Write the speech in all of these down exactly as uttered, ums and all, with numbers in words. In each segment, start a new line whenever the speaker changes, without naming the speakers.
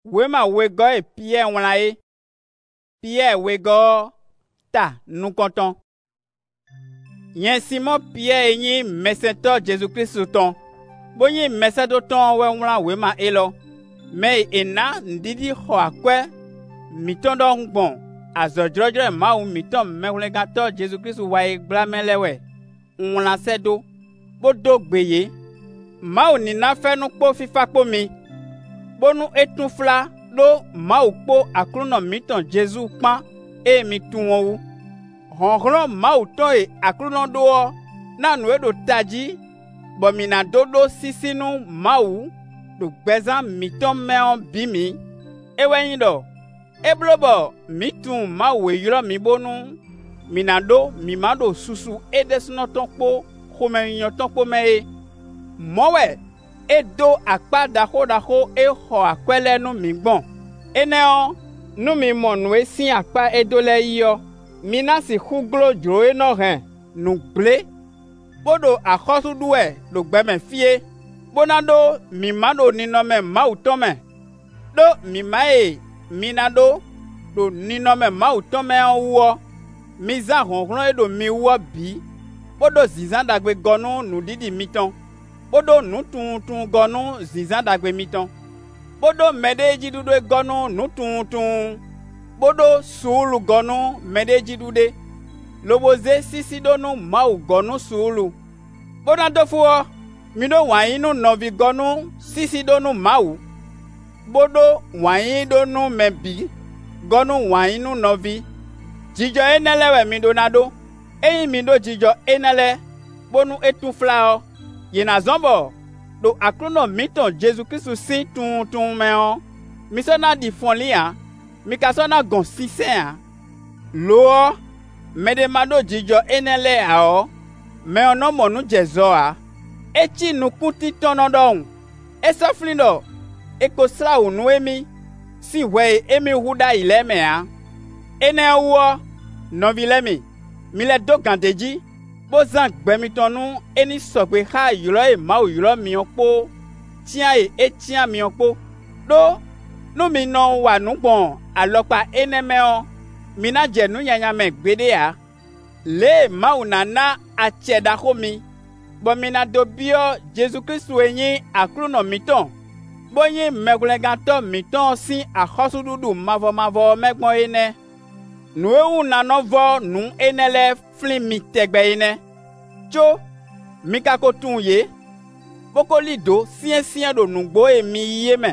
Wema wego e Pierre walae. Pierre wego ta nous content. Yen Simon Pierre yin meseto Jésus Christ ton. Bonyi meseto ton we wala wema elo. Me ena ndidi ho akwe miton do ngbon. Azojrojo ma u miton mewlegato Jésus Christ wa iglamelewe. Wala sedo bodo gbeye. Ma u ni na fe nu po fifa po mi. Bonu etun fla do ma u po akruno miton Jésus pan e mitun won. Honron ma u to e akruno do na nu edo taji bo mina dodo sisinu ma u do gbezan miton meon bimi eweyin do eblobo mitun ma u eyiro mi bonu minado mi mado susu edesno tonpo khomenyo tonpo me mowe edo akpa dako dako e ho akwele nu mi gbon eneo nu mi monu esin akpa edole yo mina si khuglo jro eno hen nu ble bodo akhosu duwe do gbeme fie bonado mi mado ninome mautome do mi mae minado do ninome mautome wo mi za honron edo mi wo bi bodo zizan dagbe gonu nu didi miton bodo nu tun tun gonu zizan dagbe miton bodo medeji dudu gonu nu tun tun bodo sulu gonu medeji dude loboze sisi donu mau gonu sulu bodo dofuo mido wainu novi gonu sisi donu mau bodo wain donu mebi gonu wainu novi jijo enelewe mido nado eyi mido jijo enele bonu etun flao yena zombo do akrono miton Jésus Christ si tun tun meon misona di fonlia mikasona gon sisen lo mede mado jijo enele ao me ono monu jezoa echi nukuti tonodon esoflindo ekosra unu emi si we emi huda ilemea ene wo novilemi mile do gandeji bozan gbemitonu eni sogbe ha yuro e ma yuro mi opo tia e etia mi opo do no mi no wa nugbon alopa enemeo mina jenu yanya me gbede ya le ma unana acheda homi bo mina do bio Jésus Christ wenyi akruno miton bonyi megulegato miton si akhosududu mavo mavo megbon ene nu ewu nanovo nu enele flin mi tegbe ene cho mikako tun ye boko lido sien sien do nugbo emi yeme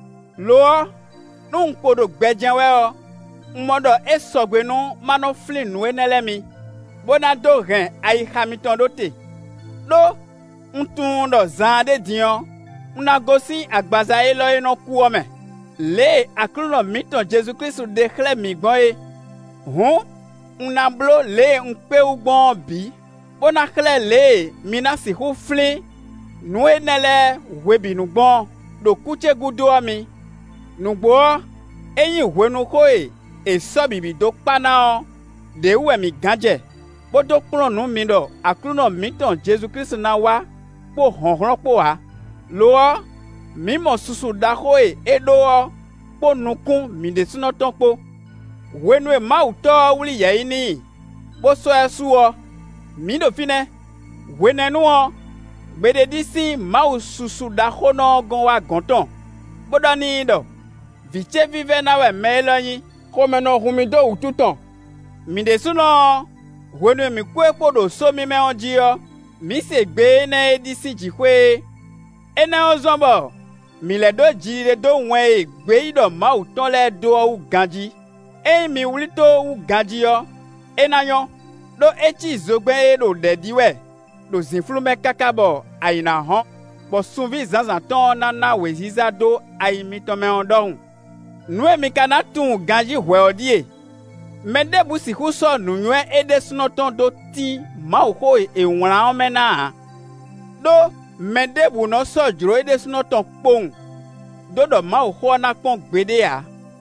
lo nu nkodo gbejenwe o modo esogbe nu mano flin nu enele mi bona do ren ai hamiton dote do ntun do zande dion una gosi agbaza elo eno kuome le akruno miton Jésus Christ de khle mi gboe hun una blo le npe ugbon bi bona khle le mina si hu fli nu enele webi nu gbon do kuche gudo mi nu gbo eyin wenu ko e e so bibi do pana o de we mi ganje bodo kron nu mi do akruno miton Jésus Christ na wa po honron po wa lo mi mo susu dako e edo po nukun mi de suno tonpo wenu e mauto wuli ye ni bo so esu o mi do fine wenenu o gbede disi mau susu dako no gon wa gonton bodo ni do viche vive na we meloyin ko meno humi do ututon mi de suno wenu mi ku epo do so mi me onji o mi se gbe na edisi jikwe ena ozombo mi le do jire do wen gbe ido ma uton le do u ganji e mi wuli to u ganji yo enayon do echi zogbe do dediwe do zinflu me kakabo aina hon bo sunvi zanzan ton na na weziza do aimi to me ondon nu e mi kana tun ganji hwe odie mede busi huso nu nwe ede sunoton do ti ma ho e wran omena do mede bu no so juro ede sunoton pon dodo ma ho na pon gbede ya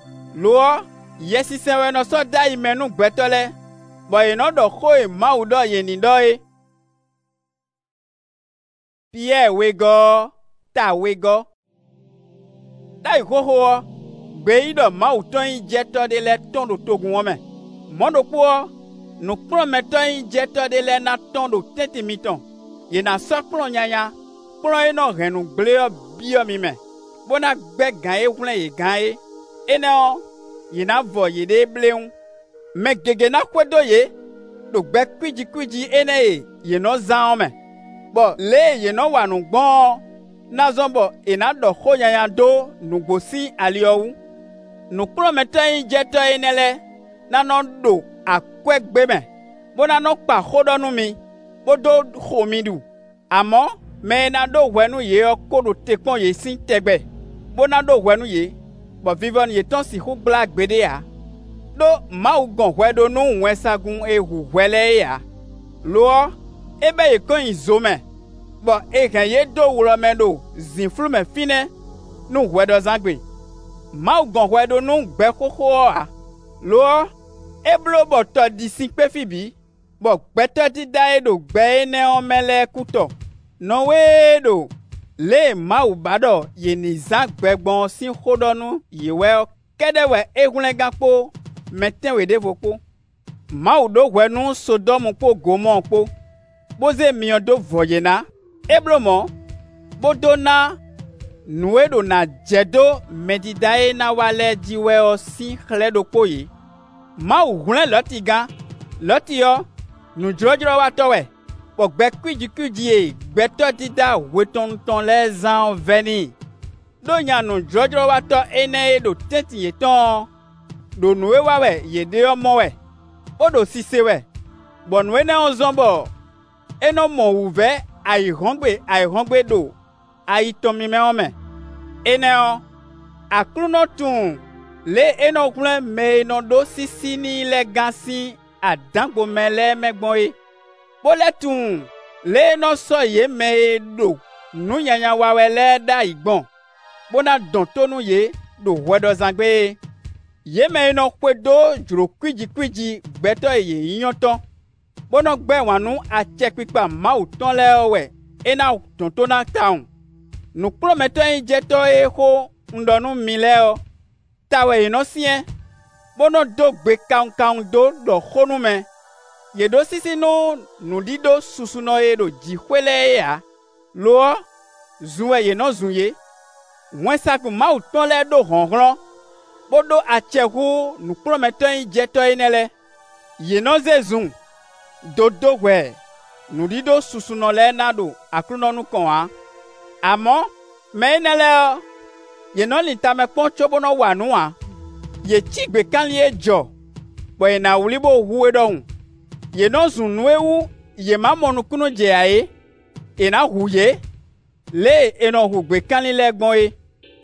lo yesi sewe no so dai menu gbetole bo ino do ho e ma udo yeni do e Pierre wego ta wego dai ho ho gbeyido Mawu tɔn yi dzetɔ de le tɔn do togun wɔn me. Mɔɖokpoa nukplɔmetɔ yi dzetɔ de le na tɔn do tɛti mi tɔn. Yena sɔ kplɔ nyanya kplɔ yi nɔ hɛnu gble yɔ biɔ mi me. Bona gbe gã ye hlẽ ye gã ye. Eneo yena vɔ yi de bleŋu. Me gege na kwe do ye do gbe kwidzi kwidzi ene ye yenɔ zãwo me. Bɔ le yenɔ wa nu gbɔn na zɔn bɔ ena dɔ xɔ nyanya do nugbosi aliɔwu. Nukplɔmetɔ yi dzetɔ yi ne lɛ nanɔ do akwe gbe me. Bona nɔ kpa xɔɖɔnu mi. Bodo xɔ mi du. Amɔ me na do hwenu ye ko do tekpɔn ye si tegbe. Bona do hwenu ye. Bɔ vivɔn ye tɔn si hu gbla gbede ya. Do Mawu gɔn hwɛ do nu wɛsagun ehu hwɛlɛ ya. Loɔ ebe ye kɔn yi zo me. Bɔ ehɛn ye do wlɔ me do zinflu me fine nu hwɛ dɔ zãgbe. Mawu gɔn hwɛ do nu gbɛ xoxo a. Loɔ eblo bɔ tɔ di si kpefi bi. Bɔ gbɛtɔ dida ye do gbɛ ene ɔmɛlɛ kutɔ. Nɔwe do le Mawu badɔ ye ni zã gbɛgbɔn si xoɖɔnu yewɛ kɛɖɛ wɛ ehlẽ gãkpo mɛtɛn de vokpo. Mawu do hwɛnu Sodɔmu kpo Gomɔ kpo. Boze miɔ do vɔ yena. Eblo mɔ bodo na nue do na dze do mɛdida ye na walɛ dziwɛ si xlẽ do kpo ye. Mawu hlẽ lɔti gã. Lɔti yɔ nudzrodzro wa tɔwɛ. Bɔ gbɛ kwidzi kwidzi ye gbɛtɔ dida wetɔntɔn lɛ zãn vɛni. Do nya nudzrodzro wa tɔ ene ye do tɛti ye tɔn. Do nue wa wɛ ye de yɔ mɔ wɛ. O do sise wɛ. Bɔ nue ne zɔn bɔ. Eno mɔ wu vɛ ayi hɔngbe ayi hɔngbe do ayi tɔmi mɛ wɔn me. Eneo aklunɔ tun le enɔ hlẽ me enɔ do sisi ni lɛ gãsi adangbo me lɛ mɛgbɔn ye. Bole tun le enɔ sɔ ye me do nunyanya wawɛ lɛ da igbɔn. Bona dɔn tonu ye do hwɛ dɔ zãgbe. Ye me enɔ kpe do dzro kwidzi kwidzi gbɛtɔ ye yinyɔtɔ. Bona gbɛ wanu atsɛ kpikpa Mawu tɔn lɛ wɛ ena tontona taun. Nukplɔmetɔ yi dzetɔ ye xo ŋdɔnu mi lɛ o. Tawɛ yenɔ siɛ. Bona do gbe kaŋkaŋ do dɔ xonu me. Ye do sisi no nuɖiɖo susunɔ ye do dziƒoe lɛ ya. Loɔ zuwɛ yenɔ zu ye. Wɛsaku Mawu tɔn lɛ do hɔhlɔ̃. Bodo atsɛhu nukplɔmetɔ yi dzetɔ yi ne lɛ. Yenɔ ze zu. Dodo hwɛ nuɖiɖo susunɔ lɛ na do aklunɔnu kɔn wa. Amɔ mɛ ne lɛ yenɔ li tame kpɔn tso bonɔ wa nua. Ye tsi gbe kanli ye dzɔ. Bɔ yena wuli bo hu eɖɔnu. Yenɔ zu nuewu ye ma mɔ nukunu dzea ye. Ena hu ye. Le enɔ hu gbe kanli lɛ gbɔn ye.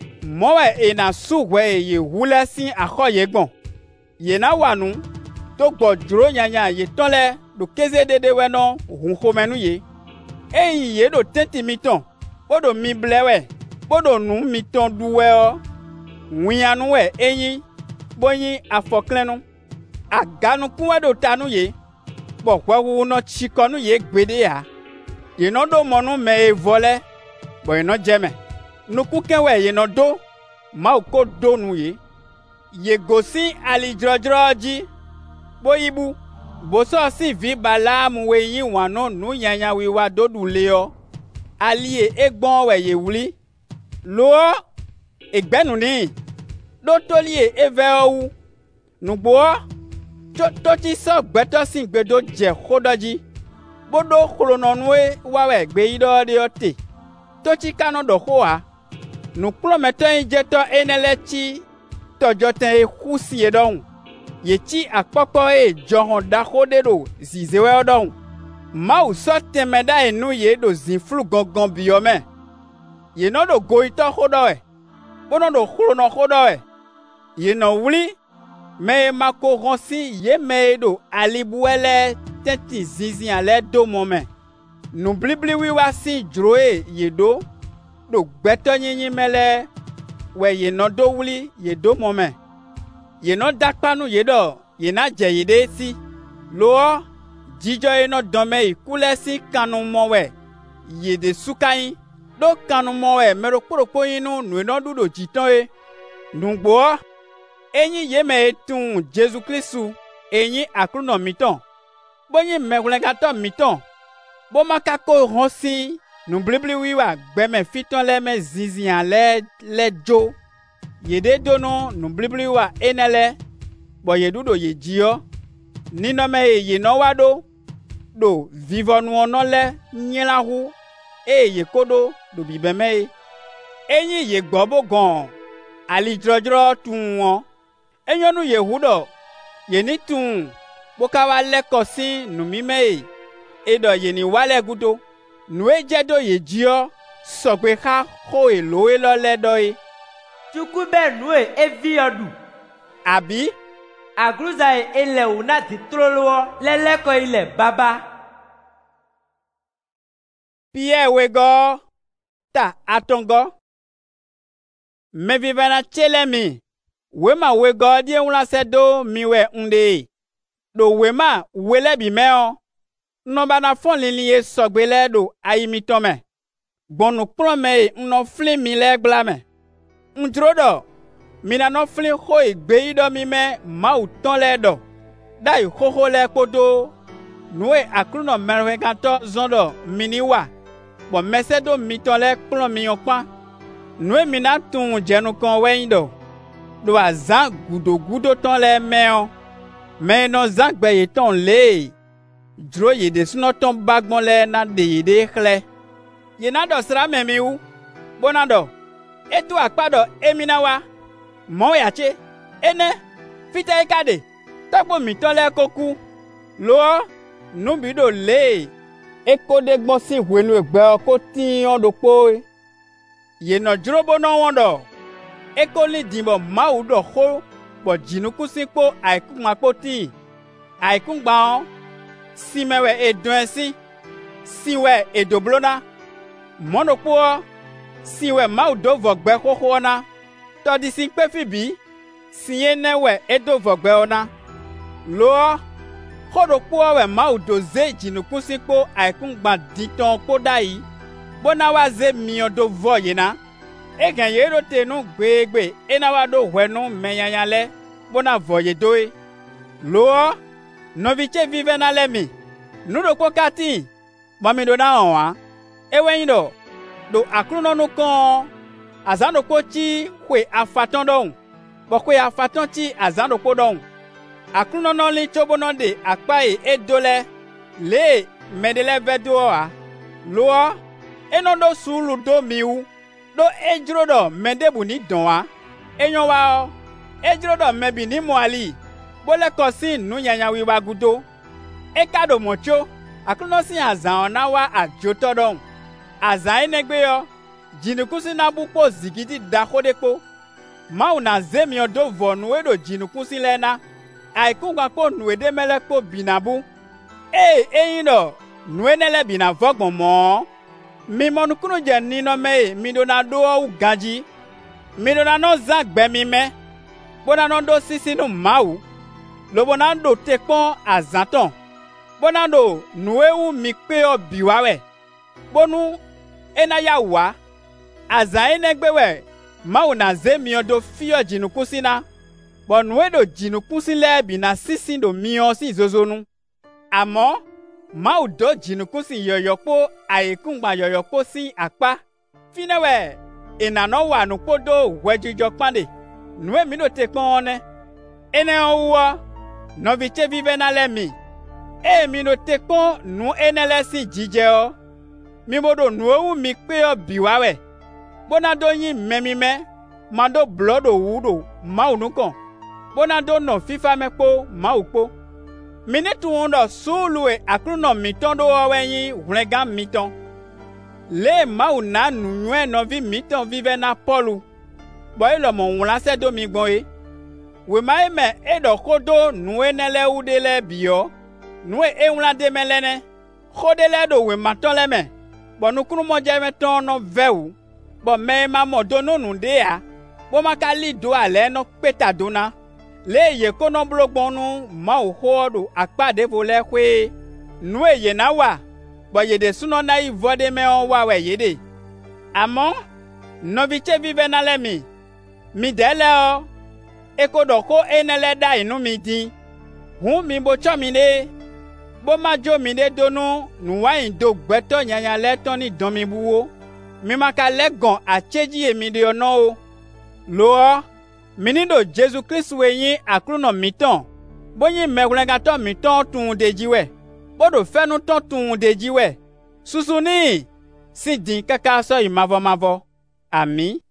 Mɔwɛ ena su hwɛ ye hu lɛ si axɔ ye gbɔn. Yena wa nu to gbɔ dzro nyanya ye tɔn lɛ do keze dede wɛ nɔ hu xomɛnu ye. Eyi ye do tɛti mi tɔn. Bodo mi blɛ wɛ. Bodo nu mi tɔn du wɛ ɔ. Ŋuianu wɛ enyi. Bonyi afɔklɛnu. Aganukun wɛ do tanu ye. Bɔ hwɛwu nɔ tsikɔnu ye gbede ya. Yenɔ do mɔnu mɛ evɔ lɛ. Bɔ yenɔ dzɛmɛ. Nukukɛ wɛ yenɔ do. Mawu ko do nu ye. Ye gosi alidzrodzro dzi. Boyibu. Bosɔ si vi Balaamu we yi wano nu nyanya wi wa do du le yɔ. Ali ye egbɔn wɛ ye wuli. Loɔ egbɛnu ni. Do toli ye evɛ wu. Nugboɔ. Toti sɔ gbɛtɔ si gbedo dze xɔɖɔ dzi. Bodo xlonɔnue wawɛ gbe yi ɖɔ de yɔ te. Totsi kanɔ dɔ xoa. Nukplɔmetɔ yi dzetɔ ene lɛ tsi tɔdzɔtɛ ye hu si ye ɖɔnu. Ye tsi akpɔkpɔ ye dzɔhɔn daxo de do zizewɛ ɖɔnu. Mawu sɔ tɛmɛ da ye nu ye do zinflu gɔngɔn biyɔ me. Yenɔ do goyitɔ xo ɖɔ wɛ. Bonɔ do xlonɔ xo ɖɔ wɛ. Yenɔ wuli. Me ma ko hɔn si ye me do alibuɛ lɛ tɛti zinzin alɛ do mɔ me. Nublibliwi wa si dzro ye ye do. Do gbɛtɔ nyinyi me lɛ. Wɛ yenɔ do wuli ye do mɔ me. Yenɔ dakpanu ye dɔ yena dze yi de si. Loɔ dzidzɔ yenɔ dɔmɛ yi ku lɛ si kanu mɔ wɛ. Ye de sukanyi. Do kanu mɔ wɛ mɛ do kpɔɖokpɔ yi nu nuenɔ du do dzitɔ ye. Nugboɔ enyi yeme etun Jésus Christu enyi akruno miton. Bonyi meglengato miton. Bo makako ronsi nu blibli wiwa gbeme fiton le me zizian le le jo. Yede dono nu blibli wa enele. Bo yedudo ye jio. Nino me ye no wado. Do vivo nu ono le nyelahu. E ye kodo do bibeme. Enyi ye gbobo gon. Ali drojro tun. Enyonu ye hudo. Ye ni tun. Boka wa leko si nu mime. Edo ye ni wale gudo. Nwe jedo ye jio. Sokwe ha ho e loe lo le doi.
Chukube nwe e viodu.
Abi?
Agruza e ele una di trolo le leko ile baba.
Pierre wego. Ta atongo. Me vivana chelemi. Wema wego die unla sedo miwe unde. Do wema wele bi meo. No bana fon lilie sogbele do ayimitome. Bonu prome no fli mi le glame. Ndrodo. Mina no fli ho igbe do mi me ma uton le do. Dai ho ho le kodo. Noe akruno merwe ganto zondo miniwa. Bo mesedo miton le klon mi yonpa. Noe mina tun jenu kon weindo. Do azan gudo gudo ton le meo. Me no zan gbeye ton le. Dro ye de suno ton bagbon le na de ye de khle. Ye na do sra memi u. Bonado. Etu akpado eminawa. Mo yache. Ene. Fita ekade. Takbo miton le koku. Lo. Nubido le. Eko de gbon si wenu egbe ko tin on do po. Ye no drobo no wondo. Eko li dimbo ma u do ho. Bo jinuku sinpo aiku makoti. Aiku gbaon. Si mewe e doensi. Si we e doblona. Monokpo. Si we ma u do vogbe koko na. Todi si pe fibi. Si ye ne we e do vogbe ona. Lo. Kodokpo we ma u do ze jinuku sinpo aiku gba diton kodai. Bona wa ze miyon do voye na. E gen ye do te nu gbegbe. E na wa do wenu menyanyale. Bona voye doe. Lo. Noviche vive na lemi. Nudo ko kati. Mami do na onwa. Ewe yindo. Do akruno no kon. Azando ko chi kwe afaton don. Bo kwe afaton chi azando ko don. Akruno no li chobo no de akpai e dole. Le medele vedo a. Lo. Eno do sulu do miu. Do ejro do mendebu ni donwa. Enyo wa o. Ejro do mebi ni mwali. Bole kosin nu nyanya wiwa gudo. Ekado mocho. Akruno si azan na wa ajoto don. Azan enegbe yo. Jinukusi na bukpo zigidi dakodepo. Ma una zemi odo vonu edo jinukusi lena. Aikungwa po nuede melekpo binabu. E eyindo. Nuenele bina vogbon mo. Mi monukunu je nino me midona do u gaji. Midona no zagbe mi me. Bona no do sisi no mau. Lobonando tekpon azanton. Bonando nueu mikpe obiwawe. Bonu enaya wa. Aza enegbewe. Mau na zemi do fio jinukusina. Bonuedo jinukusi lebi na sisi do miyo si zozonu. Amo. Mau do jinukusi yoyopo aekungba yoyopo si akpa. Finewe. Enano wa nukodo wejijo pande. Nue mido tekpon one. Ene owa. Noviche vive na lemi. E mi no tekpon nu enele si jije o. Mi bodo nu ou mi kpe o biwawe. Bonado yin memime. Mando blodo wudo. Ma unukon. Bonado no fifa mekpo. Ma ukpo. Minitu ondo sulue akruno mitondo owenyi wregan miton. Le ma una nunywe novi miton vive na polu. Boy lo mon wulase do mi gboe. We ma eme edo kodo nuwe nele udele biyo. Nuwe e unla de melene. Kodele do we matole me. Bo nukunu moja me tono veu. Bo me ma modo no nundea. Bo makali do ale no peta dona. Le ye kono blogbonu ma uhodo akpa de vole kwe. Nuwe ye na wa. Bo ye de suno na i vode me on wa we ye de. Amon. Noviche vive na lemi. Mi dele o. eko do ko enele da inu mi din. Hun mi bo cho mi de. Bo ma jo mi de donu nu wa indo gbeto nyanya le ton ni don mi buwo. Mi ma ka le gon acheji emi de ono o. Lo mi ni do Jésus Christ we yin akruno mi ton. Bo yin meglenga to mi ton tun deji we. Bo do fenu ton tun deji we. Susuni si din kaka so imavo mavo. Àmín.